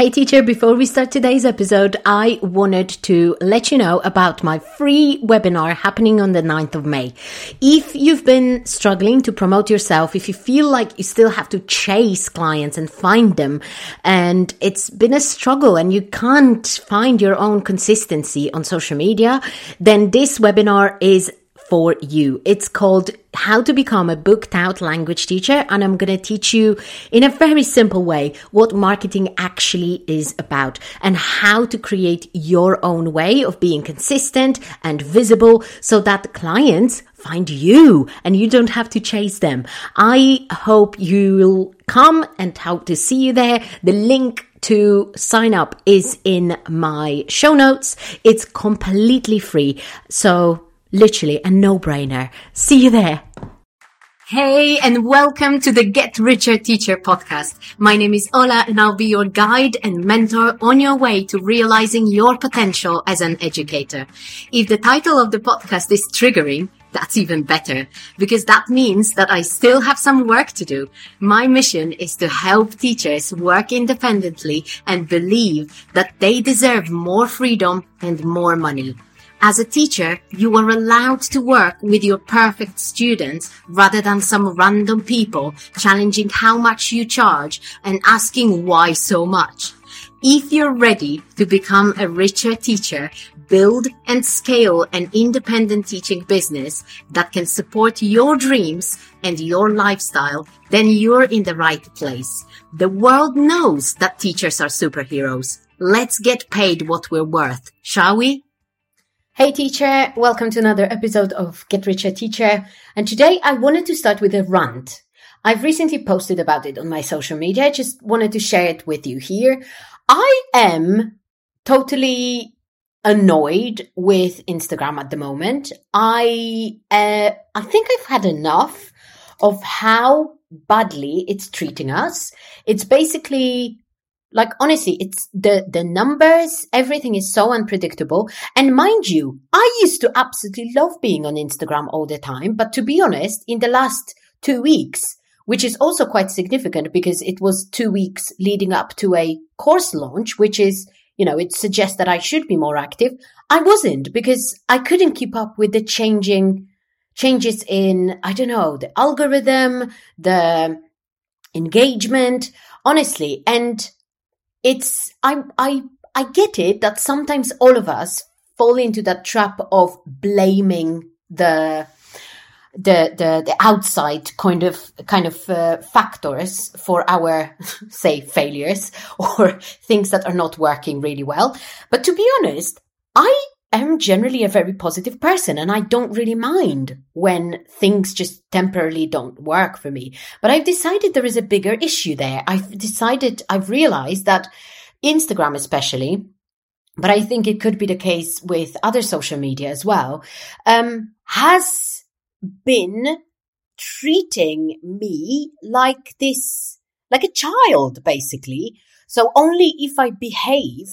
Hey teacher, before we start today's episode, I wanted to let you know about my free webinar happening on the 9th of May. If you've been struggling to promote yourself, if you feel like you still have to chase clients and find them, and it's been a struggle and you can't find your own consistency on social media, then this webinar is for you. It's called How to Become a Booked Out Language Teacher, and I'm going to teach you in a very simple way what marketing actually is about and how to create your own way of being consistent and visible so that clients find you and you don't have to chase them. I hope you'll come and hope to see you there. The link to sign up is in my show notes. It's completely free. So literally a no-brainer. See you there. Hey, and welcome to the Get Richer Teacher podcast. My name is Ola, and I'll be your guide and mentor on your way to realizing your potential as an educator. If the title of the podcast is triggering, that's even better, because that means that I still have some work to do. My mission is to help teachers work independently and believe that they deserve more freedom and more money. As a teacher, you are allowed to work with your perfect students rather than some random people challenging how much you charge and asking why so much. If you're ready to become a richer teacher, build and scale an independent teaching business that can support your dreams and your lifestyle, then you're in the right place. The world knows that teachers are superheroes. Let's get paid what we're worth, shall we? Hey teacher, welcome to another episode of Get Richer Teacher. And today I wanted to start with a rant. I've recently posted about it on my social media. I just wanted to share it with you here. I am totally annoyed with Instagram at the moment. I think I've had enough of how badly it's treating us. It's basically, like, honestly, it's the numbers, everything is so unpredictable. And mind you, I used to absolutely love being on Instagram all the time. But to be honest, in the last 2 weeks, which is also quite significant because it was 2 weeks leading up to a course launch, which is, you know, it suggests that I should be more active. I wasn't, because I couldn't keep up with the changes in, I don't know, the algorithm, the engagement, honestly. And it's, I get it that sometimes all of us fall into that trap of blaming the outside kind of factors for our, say, failures or things that are not working really well. But to be honest, I am generally a very positive person and I don't really mind when things just temporarily don't work for me. But I've decided there is a bigger issue there. I've realized that Instagram especially, but I think it could be the case with other social media as well, has been treating me like a child, basically. So only if I behave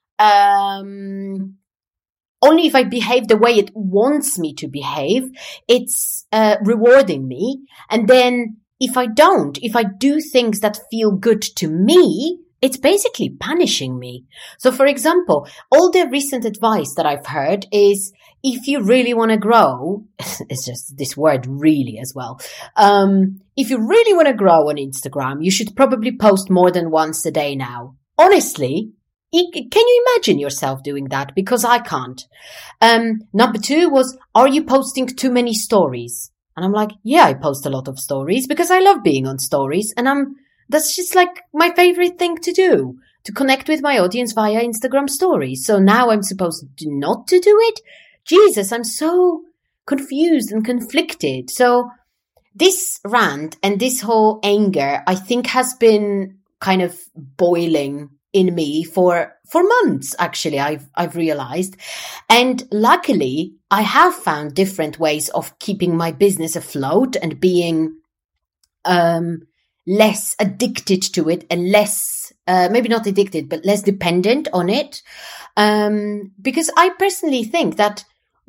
the way it wants me to behave, it's rewarding me. And then if I do things that feel good to me, it's basically punishing me. So for example, all the recent advice that I've heard is, if you really want to grow, it's just this word really as well. If you really want to grow on Instagram, you should probably post more than once a day now. Honestly, can you imagine yourself doing that? Because I can't. Number 2 was, are you posting too many stories? And I'm like, yeah, I post a lot of stories because I love being on stories. And that's just like my favorite thing to do, to connect with my audience via Instagram stories. So now I'm supposed not to do it? Jesus, I'm so confused and conflicted. So this rant and this whole anger, I think, has been kind of boiling in me for months, actually, I've realized. And luckily, I have found different ways of keeping my business afloat and being less addicted to it and less, maybe not addicted, but less dependent on it. Because I personally think that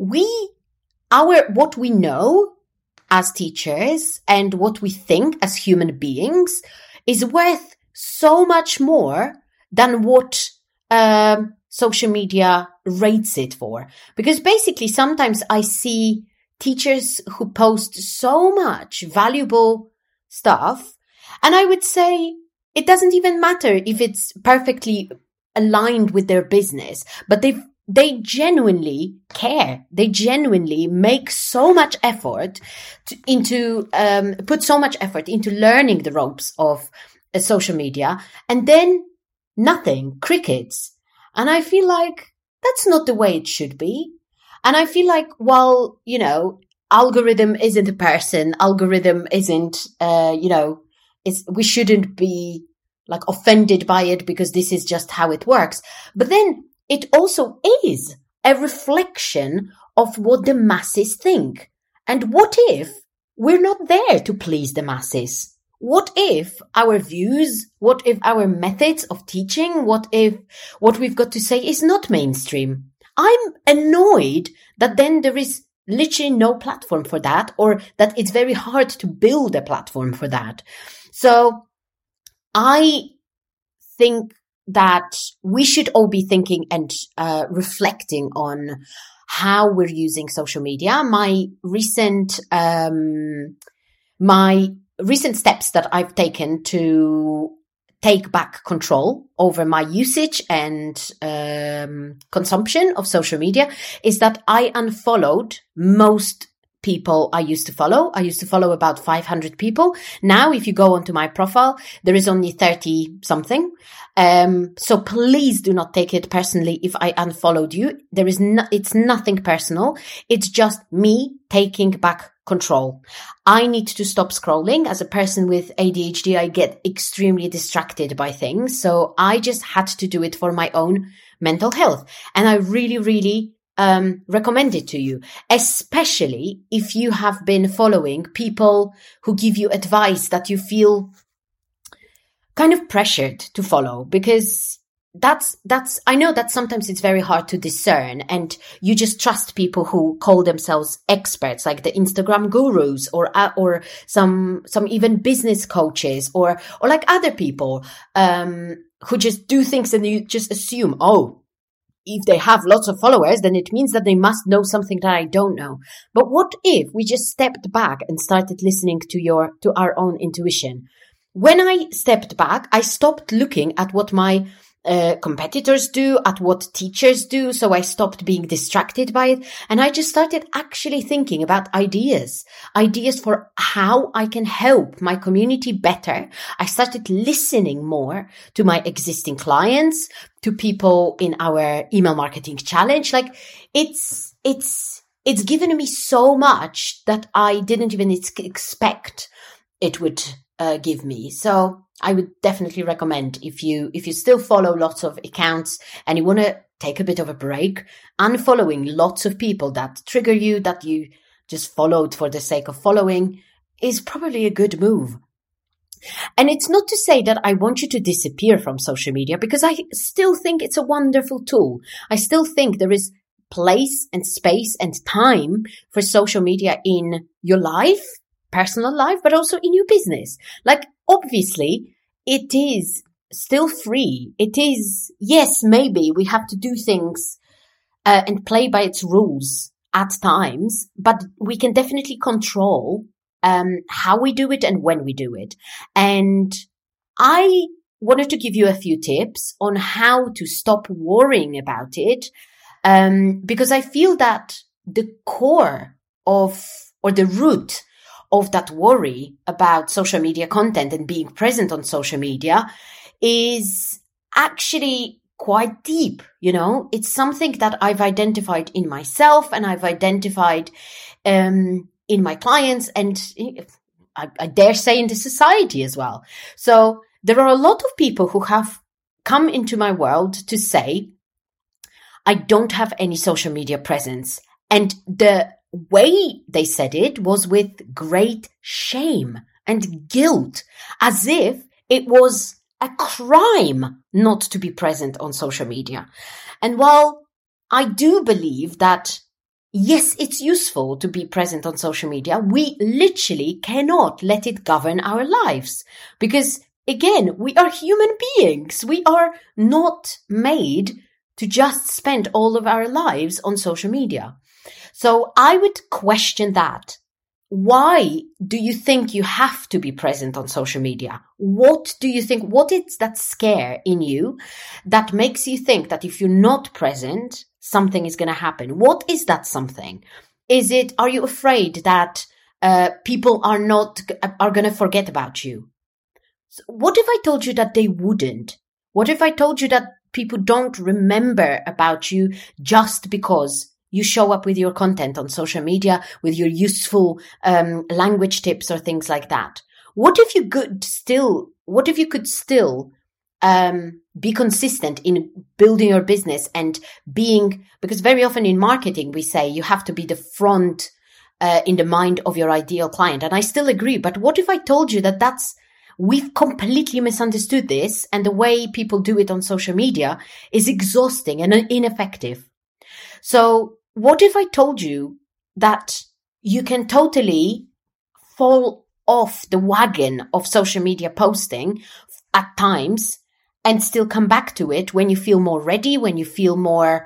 what we know as teachers and what we think as human beings is worth so much more than what social media rates it for. Because basically sometimes I see teachers who post so much valuable stuff, and I would say it doesn't even matter if it's perfectly aligned with their business, but they genuinely care. They genuinely make so much effort put so much effort into learning the ropes of social media, and then nothing, crickets. And I feel like that's not the way it should be. And I feel like, well, you know, algorithm isn't a person. Algorithm isn't, we shouldn't be like offended by it because this is just how it works. But then it also is a reflection of what the masses think. And what if we're not there to please the masses? What if our views, what if our methods of teaching, what if what we've got to say is not mainstream? I'm annoyed that then there is literally no platform for that, or that it's very hard to build a platform for that. So I think that we should all be thinking and reflecting on how we're using social media. My recent steps that I've taken to take back control over my usage and consumption of social media is that I unfollowed most people I used to follow. I used to follow about 500 people. Now, if you go onto my profile, there is only 30 something. So please do not take it personally if I unfollowed you. It's nothing personal. It's just me taking back control. I need to stop scrolling. As a person with ADHD, I get extremely distracted by things. So I just had to do it for my own mental health. And I really, really recommend it to you, especially if you have been following people who give you advice that you feel kind of pressured to follow, because I know that sometimes it's very hard to discern, and you just trust people who call themselves experts, like the Instagram gurus or some even business coaches or like other people, who just do things and you just assume, oh, if they have lots of followers, then it means that they must know something that I don't know. But what if we just stepped back and started listening to our own intuition? When I stepped back, I stopped looking at what my competitors do, at what teachers do. So I stopped being distracted by it. And I just started actually thinking about ideas for how I can help my community better. I started listening more to my existing clients, to people in our email marketing challenge. Like it's given me so much that I didn't even expect it would give me. So I would definitely recommend, if you still follow lots of accounts and you want to take a bit of a break, unfollowing lots of people that trigger you, that you just followed for the sake of following, is probably a good move. And it's not to say that I want you to disappear from social media, because I still think it's a wonderful tool. I still think there is place and space and time for social media in your life, personal life, but also in your business. Like, obviously, it is still free. It is, yes, maybe we have to do things and play by its rules at times, but we can definitely control how we do it and when we do it. And I wanted to give you a few tips on how to stop worrying about it, because I feel that the core of, or the root of that worry about social media content and being present on social media is actually quite deep. You know, it's something that I've identified in myself, and I've identified in my clients, and I dare say in the society as well. So there are a lot of people who have come into my world to say, I don't have any social media presence. And the way they said it was with great shame and guilt, as if it was a crime not to be present on social media. And while I do believe that, yes, it's useful to be present on social media, we literally cannot let it govern our lives, because again, we are human beings. We are not made to just spend all of our lives on social media. So I would question that. Why do you think you have to be present on social media? What do you think, what is that scare in you that makes you think that if you're not present, something is going to happen? What is that something? Are you afraid that people are going to forget about you? So what if I told you that they wouldn't? What if I told you that people don't remember about you just because you show up with your content on social media, with your useful language tips or things like that? What if you could still be consistent in building your business and because very often in marketing, we say you have to be the front in the mind of your ideal client. And I still agree. But what if I told you that we've completely misunderstood this, and the way people do it on social media is exhausting and ineffective? So what if I told you that you can totally fall off the wagon of social media posting at times and still come back to it when you feel more ready, when you feel more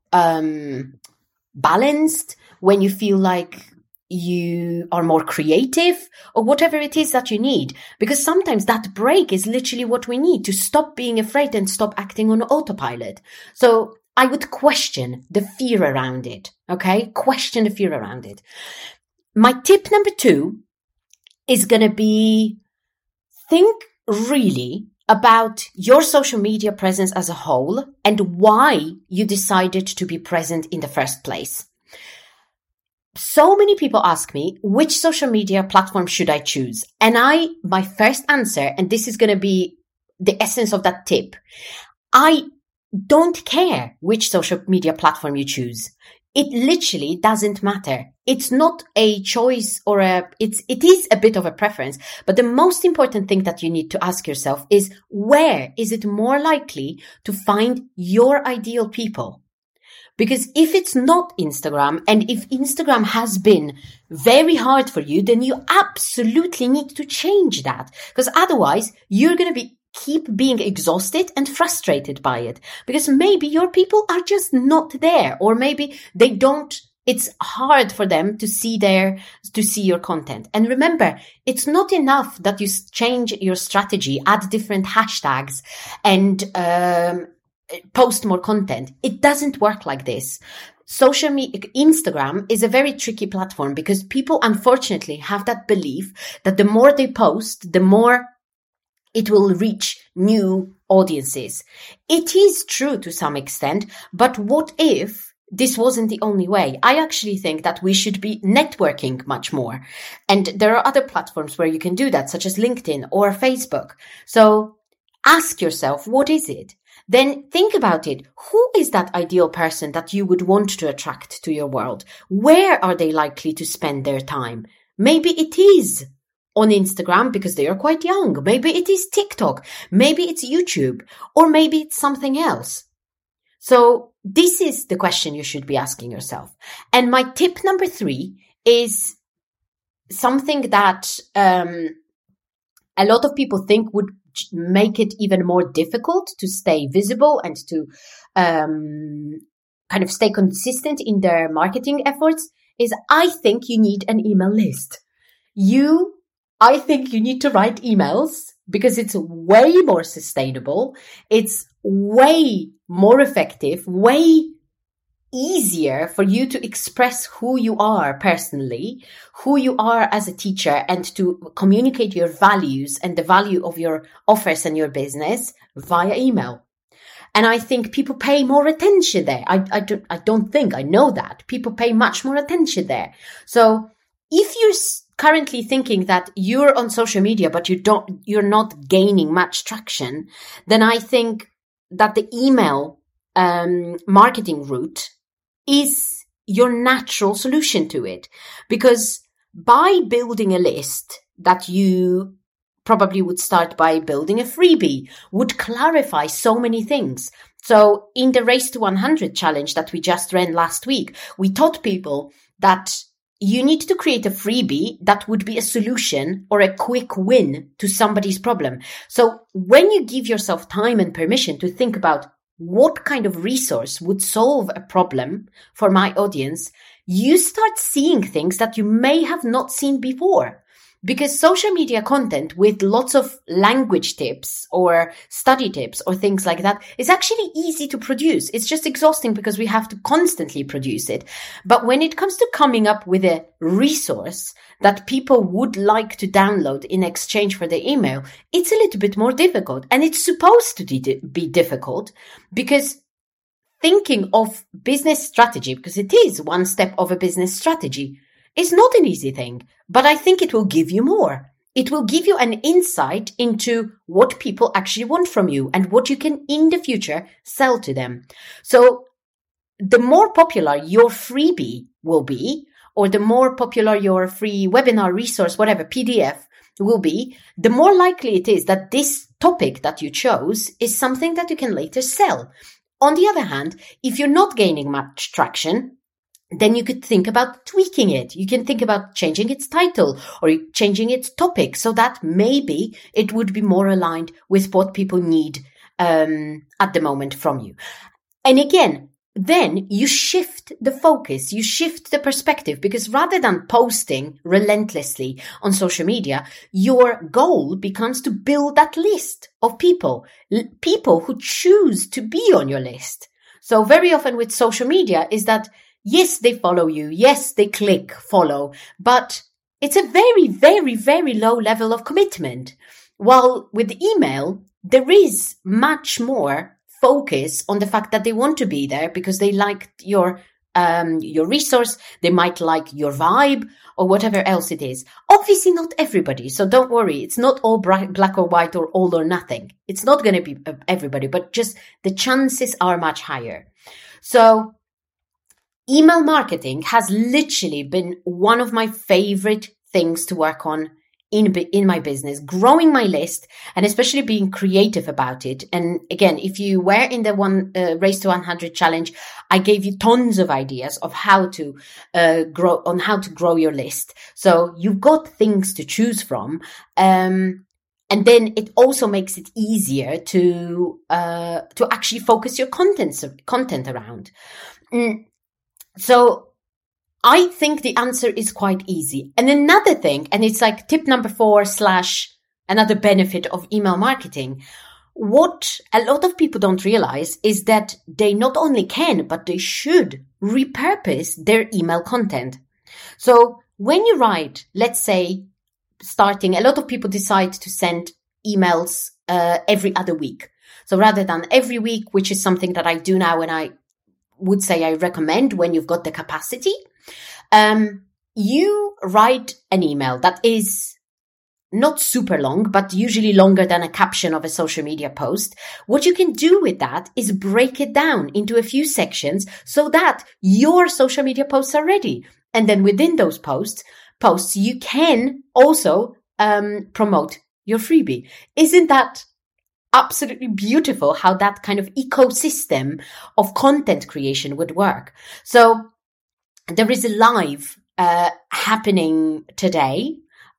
balanced, when you feel like you are more creative, or whatever it is that you need? Because sometimes that break is literally what we need to stop being afraid and stop acting on autopilot. So I would question the fear around it. Okay. Question the fear around it. My tip number 2 is going to be, think really about your social media presence as a whole and why you decided to be present in the first place. So many people ask me, which social media platform should I choose? And my first answer, and this is going to be the essence of that tip, I don't care which social media platform you choose. It literally doesn't matter. It's not a choice it is a bit of a preference. But the most important thing that you need to ask yourself is, where is it more likely to find your ideal people? Because if it's not Instagram, and if Instagram has been very hard for you, then you absolutely need to change that. Because otherwise you're going to keep being exhausted and frustrated by it, because maybe your people are just not there, or maybe it's hard for them to see your content. And remember, it's not enough that you change your strategy, add different hashtags and post more content. It doesn't work like this. Social media, Instagram is a very tricky platform because people unfortunately have that belief that the more they post, the more it will reach new audiences. It is true to some extent, but what if this wasn't the only way? I actually think that we should be networking much more. And there are other platforms where you can do that, such as LinkedIn or Facebook. So ask yourself, what is it? Then think about it. Who is that ideal person that you would want to attract to your world? Where are they likely to spend their time? Maybe it is on Instagram because they are quite young. Maybe it is TikTok. Maybe it's YouTube, or maybe it's something else. So this is the question you should be asking yourself. And my tip number 3 is something that a lot of people think would make it even more difficult to stay visible and to kind of stay consistent in their marketing efforts, is I think you need an email list. I think you need to write emails because it's way more sustainable. It's way more effective, way easier for you to express who you are personally, who you are as a teacher, and to communicate your values and the value of your offers and your business via email. And I think people pay more attention there. I know that people pay much more attention there. So if you're currently thinking that you're on social media, but you're not gaining much traction, then I think that the email marketing route is your natural solution to it. Because by building a list that you probably would start by building a freebie, would clarify so many things. So in the Race to 100 challenge that we just ran last week, we taught people that you need to create a freebie that would be a solution or a quick win to somebody's problem. So when you give yourself time and permission to think about what kind of resource would solve a problem for my audience, you start seeing things that you may have not seen before. Because social media content with lots of language tips or study tips or things like that is actually easy to produce. It's just exhausting because we have to constantly produce it. But when it comes to coming up with a resource that people would like to download in exchange for their email, it's a little bit more difficult. And it's supposed to be difficult because thinking of business strategy, because it is one step of a business strategy, it's not an easy thing, but I think it will give you more. It will give you an insight into what people actually want from you and what you can in the future sell to them. So the more popular your freebie will be, or the more popular your free webinar resource, whatever, PDF will be, the more likely it is that this topic that you chose is something that you can later sell. On the other hand, if you're not gaining much traction, then you could think about tweaking it. You can think about changing its title or changing its topic so that maybe it would be more aligned with what people need at the moment from you. And again, then you shift the focus, you shift the perspective, because rather than posting relentlessly on social media, your goal becomes to build that list of people who choose to be on your list. So very often with social media is that yes, they follow you. Yes, they click follow, but it's a very, very, very low level of commitment. While with email, there is much more focus on the fact that they want to be there because they like your resource. They might like your vibe or whatever else it is. Obviously not everybody. So don't worry. It's not all black or white or all or nothing. It's not going to be everybody, but just the chances are much higher. So email marketing has literally been one of my favorite things to work on in my business, growing my list and especially being creative about it. And again, if you were in the Race to 100 challenge, I gave you tons of ideas of how to grow your list. So you've got things to choose from. And then it also makes it easier to actually focus your content around. So I think the answer is quite easy. And another thing, and it's like tip number 4 / another benefit of email marketing. What a lot of people don't realize is that they not only can, but they should repurpose their email content. So when you write, let's say, a lot of people decide to send emails every other week. So rather than every week, which is something that I do now, and I would say I recommend when you've got the capacity, you write an email that is not super long, but usually longer than a caption of a social media post. What you can do with that is break it down into a few sections so that your social media posts are ready. And then within those posts, you can also promote your freebie. Isn't that absolutely beautiful how that kind of ecosystem of content creation would work? So there is a live happening today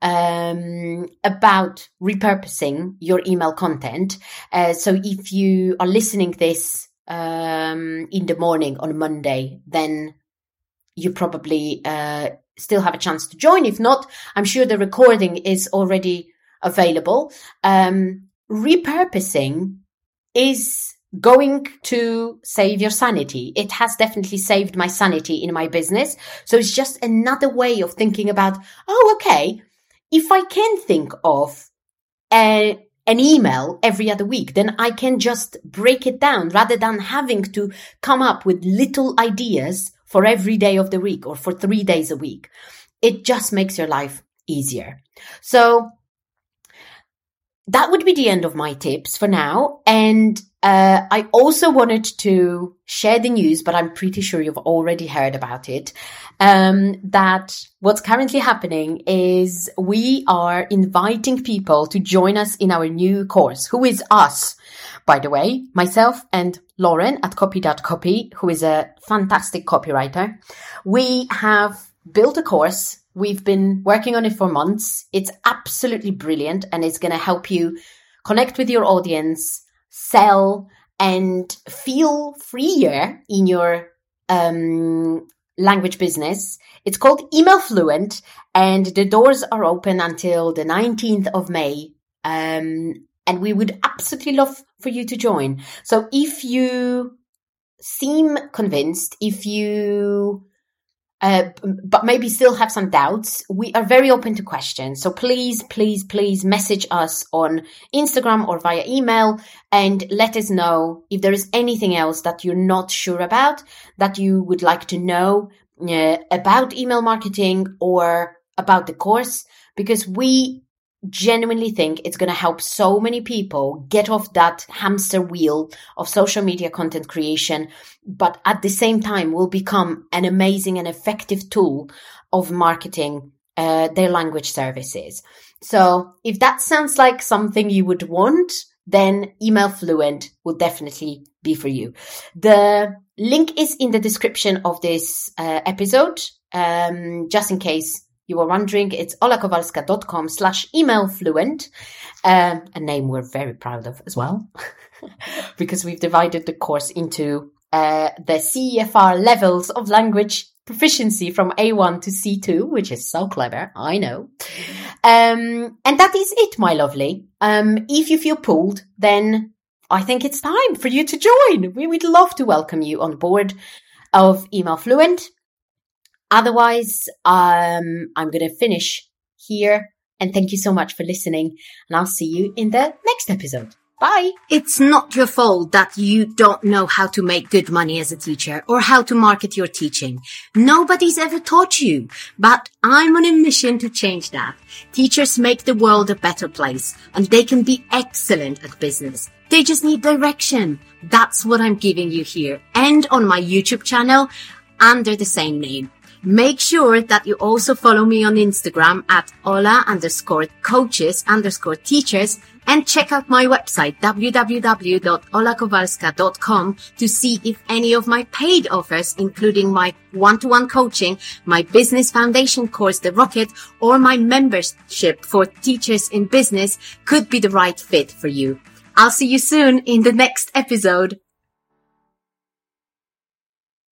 about repurposing your email content. So if you are listening this in the morning on Monday, then you probably still have a chance to join. If not, I'm sure the recording is already available. Repurposing is going to save your sanity. It has definitely saved my sanity in my business. So it's just another way of thinking about, okay, if I can think of an email every other week, then I can just break it down rather than having to come up with little ideas for every day of the week or for 3 days a week. It just makes your life easier. So that would be the end of my tips for now. And I also wanted to share the news, but I'm pretty sure you've already heard about it, that what's currently happening is we are inviting people to join us in our new course. Who is us? By the way, myself and Lauren at Copy.Copy, who is a fantastic copywriter. We have built a course. We've been working on it for months. It's absolutely brilliant, and it's going to help you connect with your audience, sell, and feel freer in your language business. It's called Email Fluent, and the doors are open until the 19th of May. And we would absolutely love for you to join. So if you seem convinced, if you but maybe still have some doubts, we are very open to questions. So please message us on Instagram or via email and let us know if there is anything else that you're not sure about, that you would like to know about email marketing or about the course, because we genuinely think it's going to help so many people get off that hamster wheel of social media content creation, but at the same time will become an amazing and effective tool of marketing their language services. So if that sounds like something you would want, then Email Fluent will definitely be for you. The link is in the description of this episode, just in case you were wondering. It's olakowalska.com/emailfluent, a name we're very proud of as well, because we've divided the course into the CEFR levels of language proficiency from A1 to C2, which is so clever, I know. And that is it, my lovely. If you feel pulled, then I think it's time for you to join. We would love to welcome you on board of Email Fluent. Otherwise, I'm going to finish here, and thank you so much for listening, and I'll see you in the next episode. Bye. It's not your fault that you don't know how to make good money as a teacher or how to market your teaching. Nobody's ever taught you, but I'm on a mission to change that. Teachers make the world a better place, and they can be excellent at business. They just need direction. That's what I'm giving you here and on my YouTube channel under the same name. Make sure that you also follow me on Instagram at Ola_coaches_teachers, and check out my website www.olakowalska.com to see if any of my paid offers, including my one-to-one coaching, my business foundation course, The Rocket, or my membership for teachers in business could be the right fit for you. I'll see you soon in the next episode.